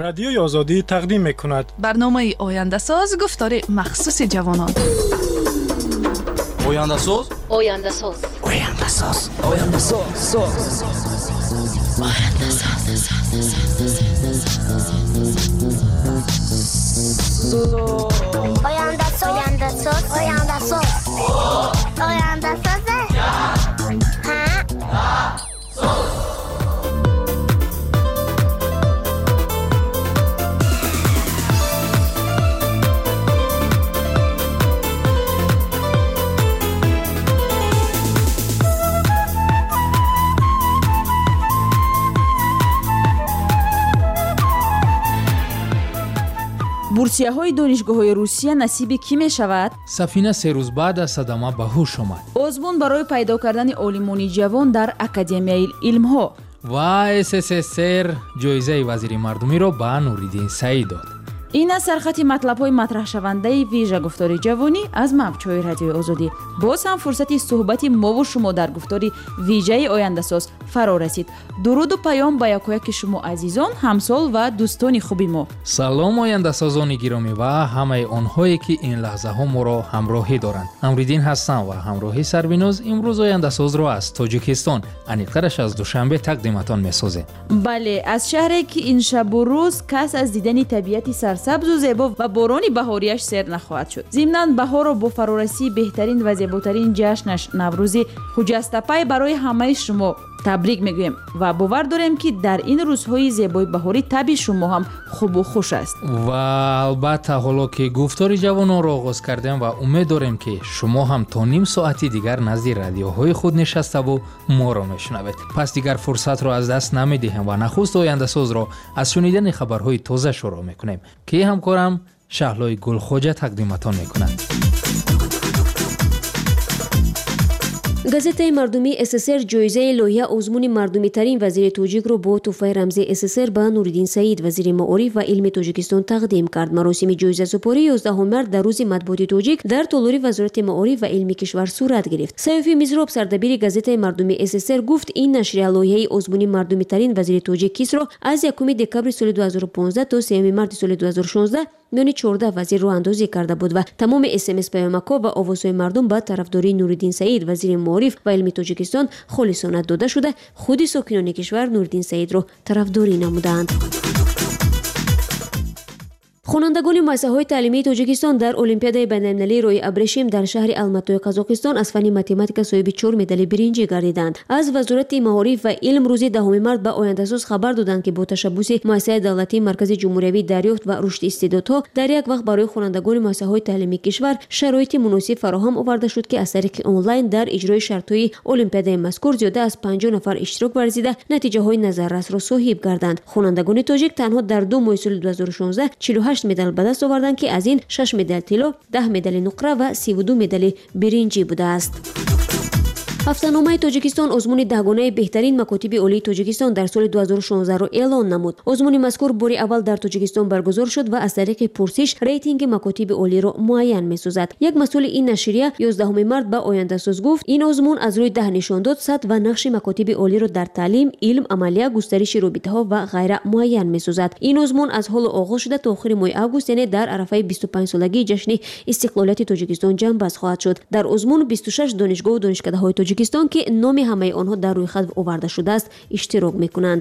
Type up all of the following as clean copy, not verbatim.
رادیوی آزادی تقدیم می‌کند برنامه آینده ساز گفتار مخصوص جوانان. آینده ساز آینده ساز آینده ساز آینده ساز бурсияҳои донишгоҳҳои Русия насиби кӣ мешавад? сафина 3 рӯз баъд аз садама ба ҳуш омад. озмун барои пайдо кардани олимони ҷавон дар Академияи илмҳо ва СССР ҷоизаи вазири мардумиро ба Нуриддин Саид дод. ин аз сархати матлабҳои матраҳшавандаи вижа гуфтори ҷавонӣ аз мавҷҳои радиои озодӣ. боз ҳам фурсати суҳбати мову шумо дар гуфтори вижаи ояндасоз фаро расид. дуруду паём ба якояки шумо азизон, ҳамсол ва дӯстони хуби мо. салом ояндасозони гиромӣ ва ҳамаи онҳое ки ин лаҳзаҳо моро ҳамроҳӣ доранд. Амриддин ҳастам ва ҳамроҳи Сарбиноз имрӯз ояндасозро аз Тоҷикистон, аниқтараш аз Душанбе тақдиматон месозем. бале, аз шаҳре ки ин шабу рӯз кас аз дидани табиати сабзу зебо ва борони баҳорияш сер нахоҳад шуд. зимнан баҳорро бо фарорасии беҳтарин ва зеботарин ҷашнаш Наврӯзи хуҷастапай барои ҳамаи шумо табрик мегӯем ва бовар дорем ки дар ин рӯзҳои зебои баҳорӣ таби шумо ҳам хубу хуш аст. ва албатта ҳоло ки гуфтори ҷавононро оғоз кардем ва умед дорем ки шумо ҳам то ним соати дигар назди радиоҳои худ нишаставу моро мешунавед. пас дигар фурсатро аз даст намедиҳем ва нахуст ояндасозро аз шунидани хабарҳои тоза шуруъ мекунем ки ҳамкорам Шаҳлои Гулхоҷа тақдиматон мекунад. газетаи мардумии СССР ҷоизаи лоиҳа озмуни мардумитарин вазири тоҷикро бо тӯҳфаи рамзии СССР ба Нуриддин Саид, вазири маориф ва илми Тоҷикистон тақдим кард. маросими ҷоизасупорӣ 11 март дар рӯзи матбуоти тоҷик дар толори вазорати маориф ва илми кишвар сурат гирифт. Сайёфи Мизроб, сардабири газетаи мардумии СССР, гуфт ин нашрия лоиҳаи озмуни мардумитарин вазири тоҷик кисро аз 1 декабри соли 2015 то 3 марти соли 2016 миёни 14 вазир роҳандозӣ карда буд ва тамоми СМС-паёмакҳо ва овозҳои мардум ба тарафдории Нуриддин Саид, вазири маориф ва илми Тоҷикистон холисона дода шуда, худи сокинони кишвар Нуриддин Саидро тарафдорӣ намуданд. хонандагони муассисаҳои таълимии Тоҷикистон дар Олимпиадаи байналмилалии Рои Абрешим дар шаҳри Алматои Қазоқистон аз фанни математика соҳиби 4 медали биринҷӣ гардиданд. аз вазорати маориф ва илм рӯзи 10 март ба ояндасоз хабар доданд ки бо ташаббуси муассисаи давлатии Маркази ҷумҳуриявӣ дарёфт ва рушди истеъдодҳо дар як вақт барои хонандагони муассисаҳои таълимии кишвар шароити муносиб фароҳам оварда шуд ки аз тариқи онлайн дар иҷрои шартҳои олимпиадаи мазкур зиёда аз 50 нафар иштирок варзида натиҷаҳои назаррасро соҳиб гарданд. хонандагони тоҷик танҳо дар 2 моҳи соли 2016 48 медал ба даст оварданд ки аз ин 6 медал тилло, 10 медали нуқра ва 32 медали биринҷӣ будааст. ҳафтаномаи Тоҷикистон озмуни 10-гонаи беҳтарин макотиби олии Тоҷикистон дар соли 2016-ро эълон намуд. озмуни мазкур бори аввал дар Тоҷикистон баргузор шуд ва аз тариқи пурсиш рейтинги макотиби олиро муайян месозад. як масъули ин нашрия 11 март ба ояндасоз гуфт, ин озмун аз рӯи 10 нишон дод сатҳ ва нақши макотиби олиро дар таълим, илм, амалия, густариши робитаҳо ва ғайра муайян месозад. ин озмун аз ҳоло оғоз шуда то охири моҳи август, яъне дар арафаи 25-солагии ҷашни истиқлолияти Тоҷикистон ҷамъбаст хоҳад шуд. дар озмун 26 донишгоҳу донишкадаҳои Тоҷикистон ки номи ҳамаи онҳо дар рӯйхат оварда шудааст иштирок мекунанд.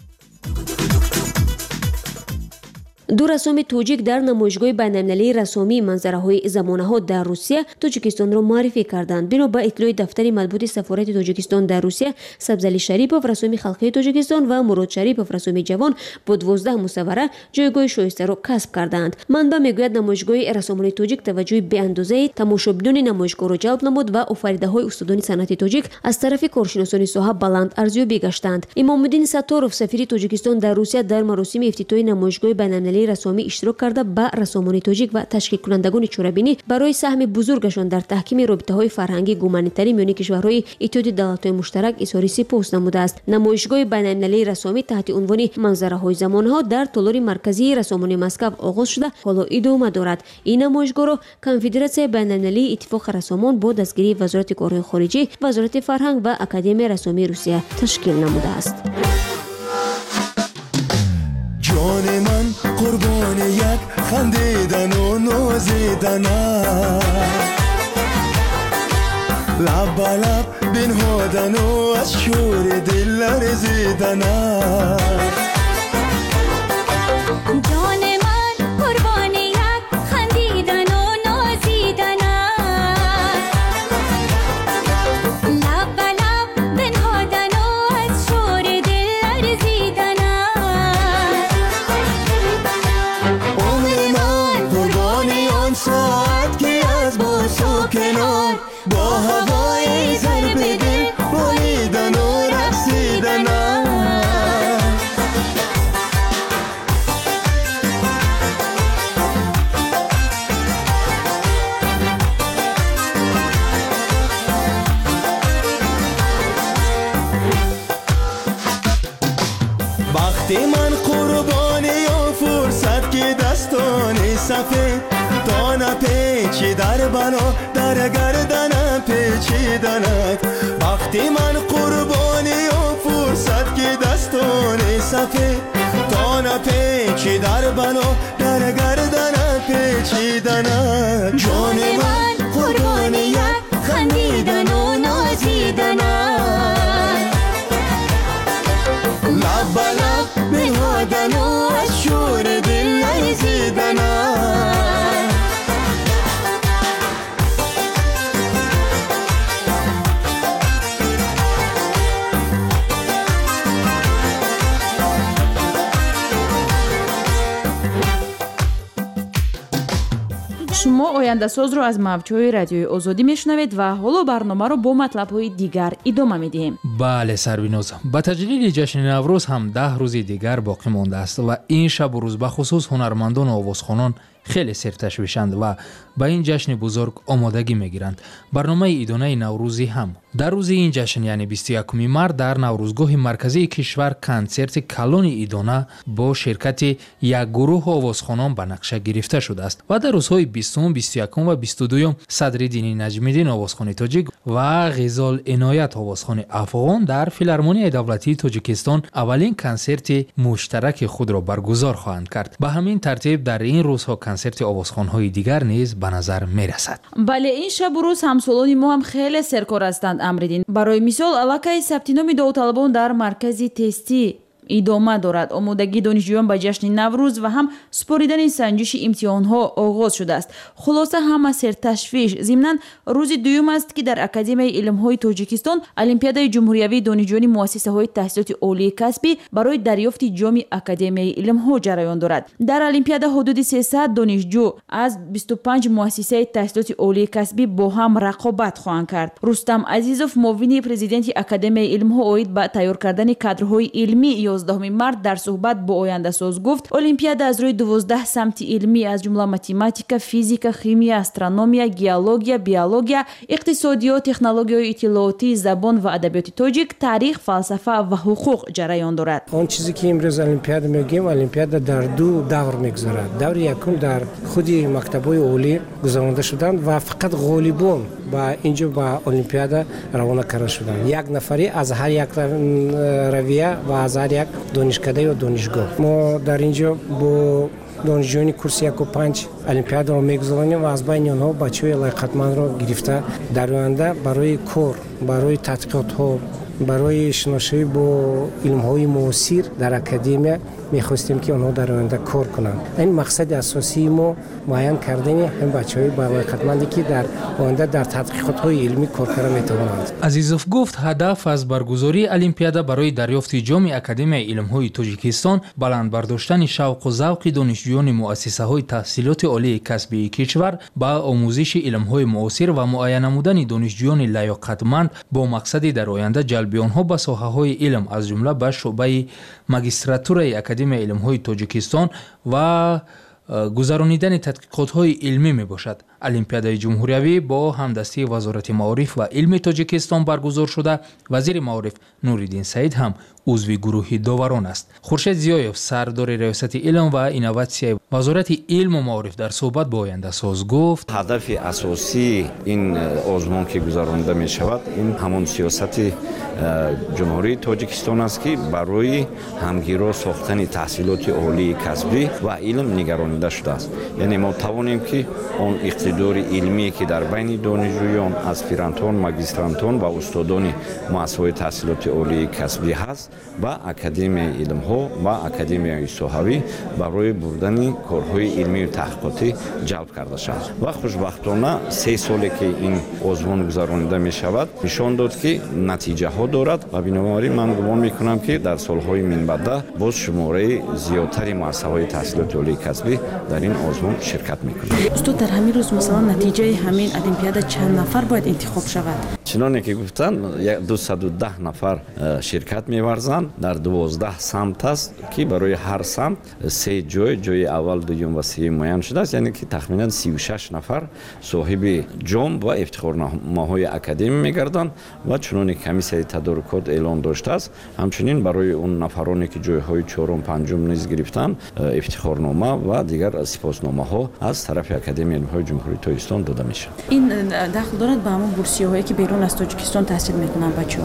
ду рассоми тоҷик дар намоишгоҳи байналмилалии рассомии манзараҳои замонаҳо дар Русия Тоҷикистонро муаррифӣ карданд. бино ба итлои дафтари матбуоти сафорати Тоҷикистон дар Русия, Сабзали Шарипов, рассоми халқии Тоҷикистон ва Мурод Шарипов, рассоми ҷавон, бо 12 мусаввара ҷойгоҳи шоистаро касб карданд. манба мегӯяд намоишгоҳи рассомони тоҷик таваҷҷӯҳи беандозаи тамошобинони намоишгоҳро ҷалб намуд ва офаридаҳои устодони санъати тоҷик аз тарафи коршиносони соҳа баланд арзёбӣ гаштанд. Имомуддин Сатторов, сафири Тоҷикистон дар Русия, дар маросими ифтитоҳи намоишгоҳи байналмилалии рассомӣ иштирок карда ба рассомони тоҷик ва ташкилкунандагони чорабинӣ барои саҳми бузургашон дар таҳкими робитаҳои фарҳангӣ гуманитарӣ миёни кишварҳои Иттиҳоди давлатҳои муштарак изҳори сипос намудааст. намоишгоҳи байналмилалии рассомӣ таҳти унвони манзараҳои замонаҳо дар толори марказии рассомони Москав оғоз шуда ҳоло идома дорад. ин намоишгоҳро Конфедератсияи байналмилалии иттифоқи рассомон бо дастгирии Вазорати корҳои хориҷӣ, Вазорати фарҳанг ва Академияи рассомии Русия ташкил намудааст. جان من خندیدن و نازیدن لب به لب بنهادن و از شور دل لرزیدن جان من قربان یک خندیدن و نازیدن لب به لب بنهادن و از شور دل لرزیدن عمر من قربانی آن ساعت که از بوس و کنار با هوای ضرب دل بالیدن و رقصیدن وقتی من قربانی و فرصت که دستان سفید دانه پیچی در بنا در گردن پیچیدنک وقتی من قربانی و فرصت که دستان سفید دانه پیچی در بنا در گردن پیچیدنک جان من قربانی یک خندیدن و نازیدن لب به لب بنهادن و از شور دل لرزیدن шумо ояндасозро аз мавҷҳои радиои озодӣ мешунавед ва ҳоло барномаро бо матлабҳои дигар идома медиҳем. бале сарвиноз, ба таҷлили ҷашни наврӯз ҳам 10 рӯзи дигар боқӣ мондааст ва ин шабу рӯз бахусус ҳунармандону овозхонон хеле серташвишанд ва ба ин ҷашни бузург омодагӣ мегиранд. барномаи идонаи наврӯзӣ ҳам дар рӯзи ин ҷашн яъне 21 март дар наврӯзгоҳи марказии кишвар консерти калони идона бо ширкати як гурӯҳ овозхонон ба нақша гирифта шудааст ва дар рӯзҳои 20, 21 ва 22 Садриддини Наҷмиддин овозхони тоҷик ва Ғизол Иноят овозхони афғон дар филармонияи давлатии Тоҷикистон аввалин консерти муштараки худро баргузор хоҳанд кард. ба ҳамин тартиб дар ин рӯзҳо консерти овозхонҳои дигар низ ба назар мерасад. бале ин шабу рӯз ҳамсолони мо ҳам хеле серкор ҳастанд. Амриддин, барои мисол аллакай сабтиноми довталабон дар маркази тестӣ идома дорад. омодагии донишҷӯён ба ҷашни наврӯз ва ҳам супоридани санҷиши имтиҳонҳо оғоз шудааст. хулоса ҳама серташвиш. зимнан рӯзи дуюм аст ки дар Академияи илмҳои Тоҷикистон Олимпиадаи ҷумҳуриявии донишҷӯёни муассисаҳои таҳсилоти олии касбӣ барои дарёфти ҷоми Академияи илмҳо ҷараён дорад. дар Олимпиада ҳудуди 300 донишҷӯ аз 25 муассисаи таҳсилоти олии касбӣ бо ҳам рақобат хоҳанд кард. Рустам Азизов, муовини президенти Академияи илмҳо оид ба тайёр кардани кадрҳои илмӣ 11 март дар суҳбат бо ояндасоз гуфт: олимпиада аз рӯи 12 самти илмӣ аз ҷумла математика, физика, химия, астрономия, геология, биология, иқтисодиёт, технологияҳои иттилоотӣ, забон ва адабиёти тоҷик, таърих, фалсафа ва ҳуқуқ ҷараён дорад. он чизе ки имрӯз олимпиада мегӯем, олимпиада дар ду давр мегузарад. даври якум дар худи мактабҳои олӣ гузаронида шуданд ва фақат ғолибон ба инҷо ба олимпиада равона карда шуданд. як нафаре аз ҳар як равия ва аз ҳар як донишкада ё донишгоҳ. мо дар инҷо бо донишҷӯёни курси 1-5 олимпиадаро мегузаронем ва аз байни онҳо бачаҳои лайқатмандро гирифта дар оянда барои кор, барои тадқиқотҳо, барои шиношавӣ бо илмҳои муосир дар академия мехостем ки онҳо дар оянда кор кунанд. ин мақсади асосии мо муайян кардани ҳам бачаҳои балоиқатманде ки дар оянда дар тадқиқотҳои илмӣ кор карда метавонанд. Азизов гуфт, ҳадаф аз баргузории олимпиада барои дарёфти ҷоми Академияи илмҳои Тоҷикистон баландбардоштани шавқу завқи донишҷӯёни муассисаҳои таҳсилоти олии касбии кишвар ба омӯзиши илмҳои муосир ва муайян намудани донишҷӯёни лаёқатманд бо мақсади дар оянда ҷалби онҳо ба соҳаҳои илм аз ҷумла ба шуъбаи магистратураи Академияи илмҳои Тоҷикистон ва гузаронидани тадқиқотҳои илмӣ мебошад. олимпиадаи ҷумҳуриявӣ бо ҳамдастии вазорати маориф ва илми тоҷикистон баргузор шуда, вазири маориф Нуриддин Саид ҳам узви гурӯҳи доварон аст. Хуршед Зиёев, сардори риёсати илм ва инноватсияи вазорати илму маориф дар суҳбат бо Ояндасоз гуфт: ҳадафи асосии ин озмун ки гузаронида мешавад, ин ҳамон сиёсати ҷумҳурии Тоҷикистон аст ки барои ҳамгиро сохтани таҳсилоти олии касбӣ ва илм нигаронида шудааст. яъне мо тавонем ки он иқтидори илмие ки дар байни донишҷӯён, аспирантон, магистрантон ва устодони муассисаҳои таҳсилоти олии касбӣ ҳаст ба академияи илмҳо ва академияи соҳавӣ барои бурдани корҳои илмию таҳқиқотӣ ҷалб карда шавад. ва хушбахтона 3 соле ки ин озмун гузаронида мешавад, нишон дод ки натиҷаҳо дорад ва бинобар ман гумон мекунам ки дар солҳои минбаъда боз шумораи зиёдтари муассисаҳои таҳсилоти олии касбӣ дар ин озмун ширкат мекунад. устод, дар ҳамин рӯз масалан натиҷаи ҳамин олимпиада чанд нафар бояд интихоб шавад? чуноне ки гуфтанд 210 нафар ширкат меварзанд. дар 12 самт аст ки барои ҳар самт 3 ҷои аввал, дуюм ва сеюм муайян шудааст, яъне ки тахминан 36 нафар соҳиби ҷом ва ифтихорномаҳои академия мегарданд ва чуноне комиссияи тадорукот эълон доштааст, ҳамчунин барои он нафароне ки ҷойҳои 4-ум, 5-ум низ гирифтанд, ифтихорнома ва дигар сипосномаҳо аз тарафи академияи илмҳои ҷумҳурии Тоҷикистон дода мешавад. ин дахл дорад ба ҳамон бурсияҳое ки берун аз Тоҷикистон таҳсил мекунанд бачаҳо?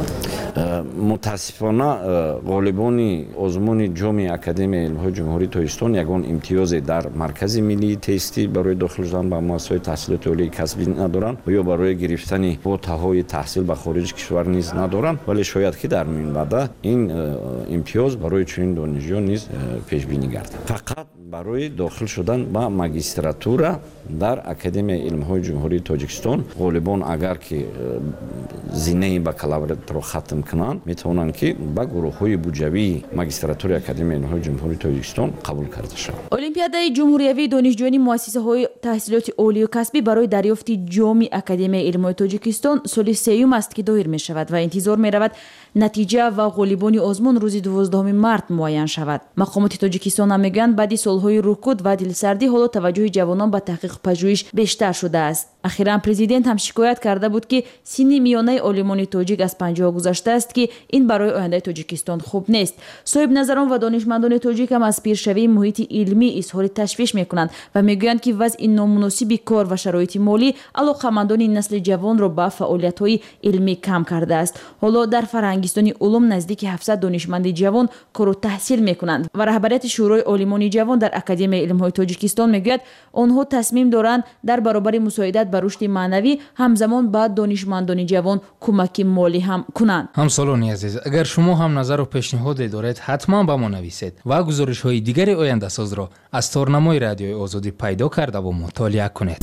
мутаассифона ғолибони озмуни ҷоми академияи илмҳои ҷумҳурии Тоҷикистон ягон имтиёзе дар маркази миллии тестӣ барои дохил шудан ба муассисаҳои таҳсилоти олии касбӣ надоранд ё барои гирифтани ботаҳои таҳсил ба хориҷи кишвар низ надоранд, вале шояд ки дар минбаъда ин имтиёз барои чунин донишҷӯён низ пешбинӣ гардад. фақат барои дохил шудан ба магистратура дар академияи илмҳои ҷумҳурии Тоҷикистон ғолибон агар ки зинаи бакалавриатро хатм кунанд, метавонанд ки ба гурӯҳҳои буҷавии магистратураи академияи илмҳои ҷумҳурии Тоҷикистон қабул карда шаванд. олимпиадаи ҷумҳуриявии донишҷӯёни муассисаҳои таҳсилоти олию касбӣ барои дарёфти ҷоми академияи илмҳои Тоҷикистон соли 3-ум аст ки доир мешавад ва интизор меравад натиҷа ва ғолибони озмун рӯзи 12 март муайян шавад. мақомоти Тоҷикистон ҳам мегӯянд баъди солҳои рукуд ва дилсардӣ ҳоло таваҷҷӯҳи ҷавонон ба таҳқиқпазӯиш бештар шудааст. ахиран президент ҳам шикоят карда буд ки синни миёнаи олимони тоҷик аз 50 гузаштааст ки ин барои ояндаи Тоҷикистон хуб нест. соҳибназарон ва донишмандони тоҷик ҳам аз пиршавии муҳити илмӣ изҳори ташвиш мекунанд ва мегӯянд ки вазъи номуносиби кор ва шароити молӣ алоқамандони насли ҷавонро ба фаъолиятҳои илмӣ кам кардааст. ҳоло дар фарҳангистони улум наздики 700 донишманди ҷавон кору таҳсил мекунанд ва раҳбарияти шӯрои олимони ҷавон дар академияи илмҳои Тоҷикистон мегӯяд онҳо тасмим доранд дар баробари мусоидат ба рушди маънавӣ ҳамзамон ба донишмандони ҷавон кӯмаки молӣ ҳам кунанд. ҳамсолони азиз, агар шумо ҳам назару пешниҳоде доред, ҳатман ба мо нависед ва гузоришҳои дигари Ояндасозро аз торнамои радиои Озодӣ пайдо карда ва мутолиа кунед.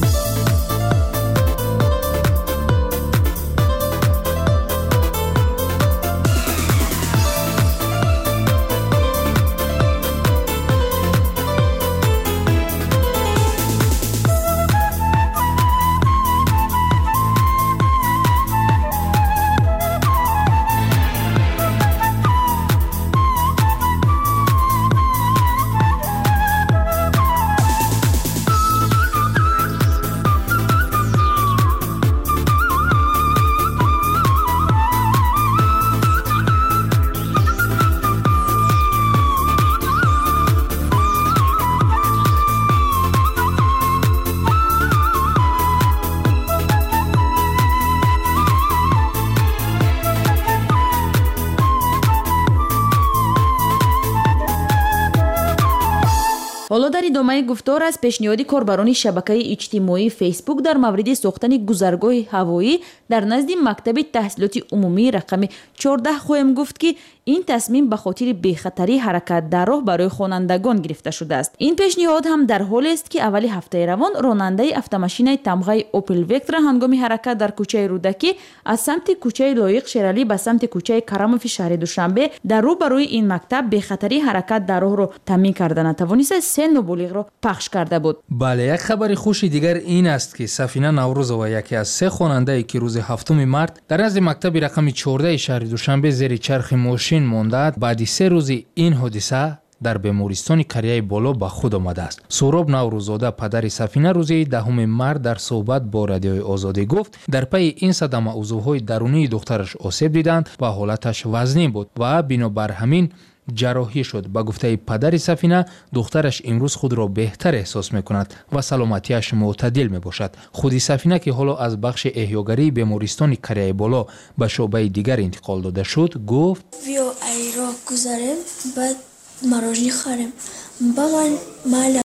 ҳоло дар идомаи гуфтор аз пешниҳоди корбарони шабакаи иҷтимоии фейсбук дар мавриди сохтани гузаргоҳи ҳавоӣ дар назди мактаби таҳсилоти умумии рақами 14 хоҳем гуфт ки ин тасмим ба хотири бехатарии ҳаракат дар роҳ барои хонандагон гирифта шудааст. ин пешниҳод ҳам дар ҳолест ки аввали ҳафтаи равон ронандаи автомашинаи тамғаи Opel Vectra ҳангоми ҳаракат дар кӯчаи Рӯдакӣ аз самти кӯчаи Лоиқ Шералӣ ба самти кӯчаи Карамови шаҳри Душанбе дар рӯ барои ин мактаб бехатарии ҳаракат дар роҳро таъмин карда натавониста 3 ноболиғро пахш карда буд. бале, як хабари хуши дигар ин аст ки Сафина Наврӯзова, яке аз 3 хонандае ки рӯзи 7 март дар назди мактаби рақами 14 шаҳри Душанбе зери чархи мошин мондаад, баъди 3 рӯзи ин ҳодиса дар бемористони Кореяи боло ба худ омаде аст. Сӯроб Наврӯзода, падари Сафина, рӯзи 10 март дар суҳбат бо Радиои Озодӣ гуфт, дар пайи ин садама узувҳои дарунии духтараш осеб диданд ва ҳолаташ вазнин буд ва бинобар ҳамин ҷарроҳӣ шуд. Ба гуфтаи падари Сафина, духтараш имрӯз худро беҳтар эҳсос мекунад ва саломатиаш мӯътадил мебошад. худи Сафина ки ҳоло аз бахши эҳёгарии бемористони Кореяи боло ба шуъбаи дигар интиқол дода шуд, гуфт: "Вио айро гузарем, баъд морожни харем. Ба ман